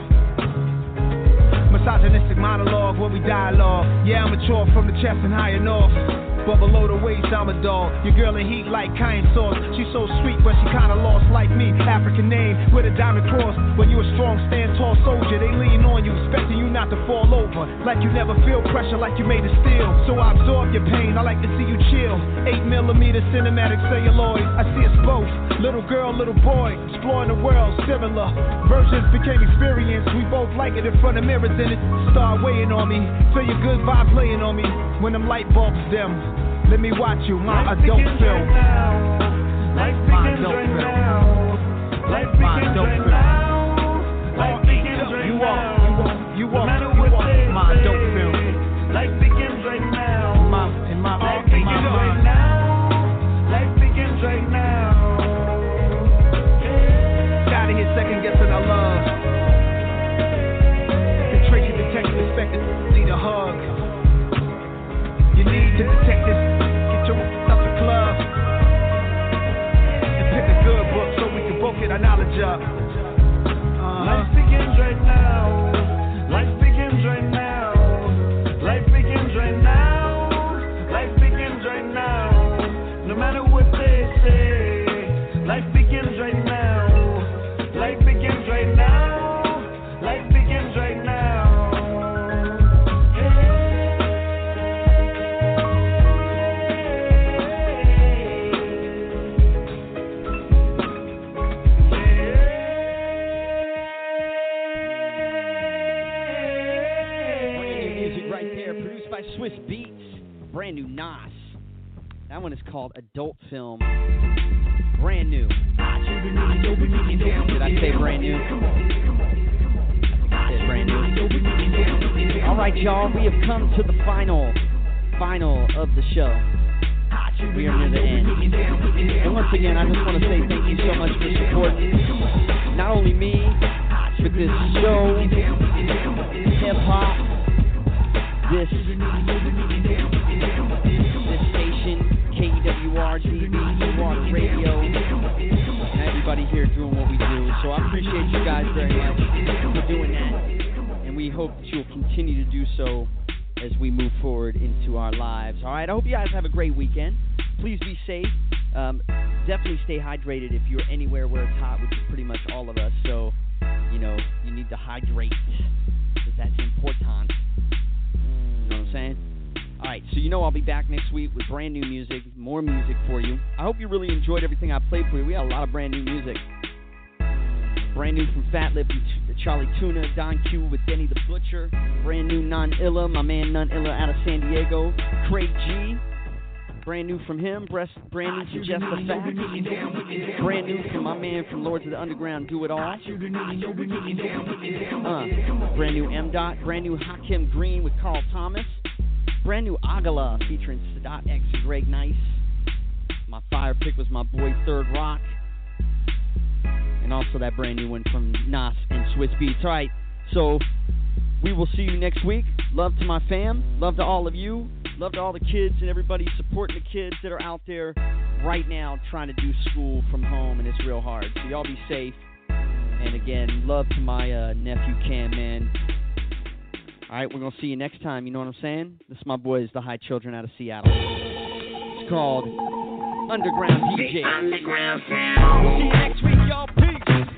Misogynistic monologue where we dialogue. Yeah, I'm mature from the chest and high enough. But below the waist, I'm a dog. Your girl in heat like cayenne sauce. She's so sweet, but she kinda lost like me. African name with a diamond cross. When you a strong, stand tall soldier, they lean on you, expecting you not to fall over. Like you never feel pressure, like you made of steel. So I absorb your pain, I like to see you chill. 8mm cinematic celluloid, I see us both. Little girl, little boy, exploring the world, similar. Versions became experience. We both like it in front of mirrors and it start weighing on me. Feel your good vibe playing on me. When them light bulbs dim, let me watch you, my adult film. Life begins right now. Life begins right now. Life begins right now. You are my adult film. Life begins right now. Life begins right now. Life begins right now. Gotta hear second guessing I love. The Tracy detective inspector need a hug. You need the detectives. Get your out the club and pick a good book so we can both get our knowledge up. Life begins right now. Life begins Swiss Beats, brand new Nas. That one is called Adult Film. Brand new. Did I say brand new? I said brand new. All right, y'all, we have come to the final of the show. We are near the end. And once again, I just want to say thank you so much for supporting not only me, but this show, hip-hop, this station, KEWR, DB, Water Radio, and everybody here doing what we do. So I appreciate you guys very much for doing that, and we hope that you'll continue to do so as we move forward into our lives. All right, I hope you guys have a great weekend. Please be safe. Definitely stay hydrated if you're anywhere where it's hot, which is pretty much all of us. So, you know, you need to hydrate because that's important. You know what I'm saying? All right, so you know I'll be back next week with brand new music, more music for you. I hope you really enjoyed everything I played for you. We had a lot of brand new music. Brand new from Fat Lip and Charlie Tuna, Don Q with Denny the Butcher. Brand new Non Illa, my man Non Illa out of San Diego. Craig G. Brand new from him. Brand new from Just the Fact. Brand new from my man from Lords of the Underground, Do It All. Brand new M. Dot. Brand new Hakim Green with Carl Thomas. Brand new Agala featuring Sadat X and Greg Nice. My fire pick was my boy Third Rock. And also that brand new one from Nas and Swiss Beats. All right, so we will see you next week. Love to my fam. Love to all of you. Love to all the kids and everybody supporting the kids that are out there right now trying to do school from home, and it's real hard. So y'all be safe. And again, love to my nephew Cam, man. All right, we're going to see you next time. You know what I'm saying? This is my boys, the High Children out of Seattle. It's called Underground DJ. The Underground Sound. We'll see you next week, y'all. Peace.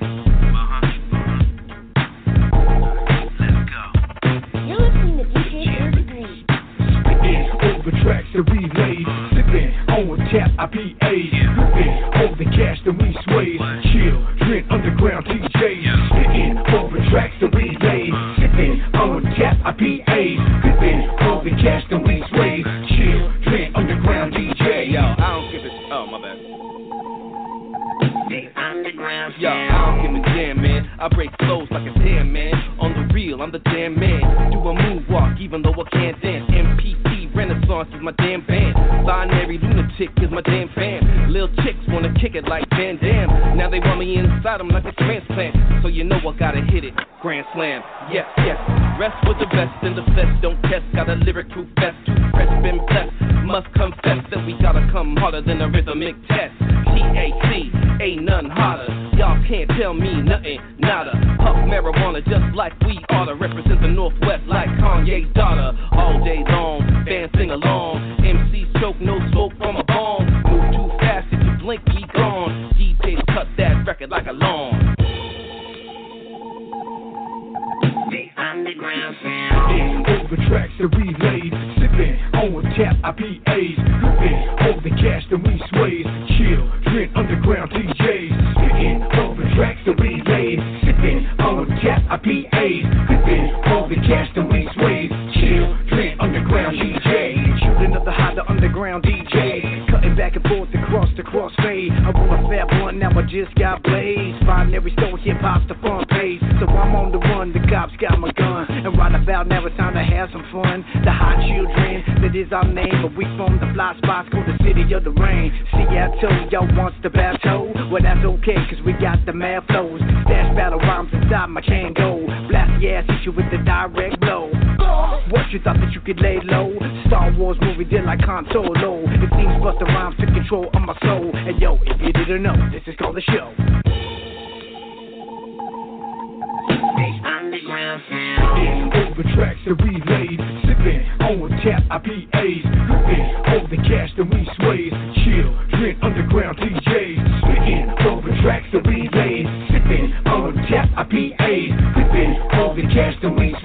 Let's go. You're listening to DJ Third Degree. Spitting over tracks that we laid. Sipping on tap IPA. Gripping over the cash that we swayed. Chill, drink Underground DJs. Spitting over tracks that we laid. Sipping on tap IPA. Gripping over the cash that we swayed. Chill, drink Underground DJs. Yo, I don't give a oh, my bad. The Underground Yo, I don't give a damn, man. I break flows like a damn man. On the real, I'm the damn man. Do a moonwalk even though I can't dance. MPC Renaissance is my damn band. Binary Lunatic is my damn fam. Lil chicks wanna kick it like Van Damme. Now they want me inside them like a transplant. So you know I gotta hit it. Grand Slam. Yes, yes. Rest with the best in the flesh. Don't test. Got a lyric proof best. Too fresh, been blessed. Must confess that we gotta come harder than a rhythmic test. TAC, ain't nothing harder. Y'all can't tell me nothing, nada. Puff marijuana just like we oughta. Represent the Northwest like Kanye's daughter. All day long, fans sing along. MCs choke, no smoke from a bomb. Move too fast, if you blink, we gone. DJs cut that record like a lawn. The Underground Sound. Over tracks that we laid. Sipping on tap IPAs. Gripping over the cash that we swayed. Chill, drink Underground DJs. Spitting over tracks that we laid. Sipping on tap IPAs. Gripping over the cash that we swayed. Chill, drink Underground DJs. Shooting up the high, the Underground DJs. Cutting back and forth across the crossfade. I want a fat one, now I just got blazed. Binary store, hip hop's the front page. So I'm on the run, the cops got my gun. And right about now it's time to have some fun. The Hot Children, that is our name. But we from the fly spots, called the city of the rain. Seattle, y'all wants the battle. Well that's okay, cause we got the mad flows. Stash battle rhymes inside my Kango. Blast the ass, hit you with the direct blow. What you thought that you could lay low? Star Wars movie did like Han Solo. It seems Busta Rhymes took control of my soul. And yo, if you didn't know, this is called the show. Underground Sound. Over tracks that we laid. Sipping on tap IPAs. Gripping over the cash that we swayed. Chill, drink Underground DJs. Spitting over tracks that we laid. Sipping on tap IPAs. Gripping over the cash that we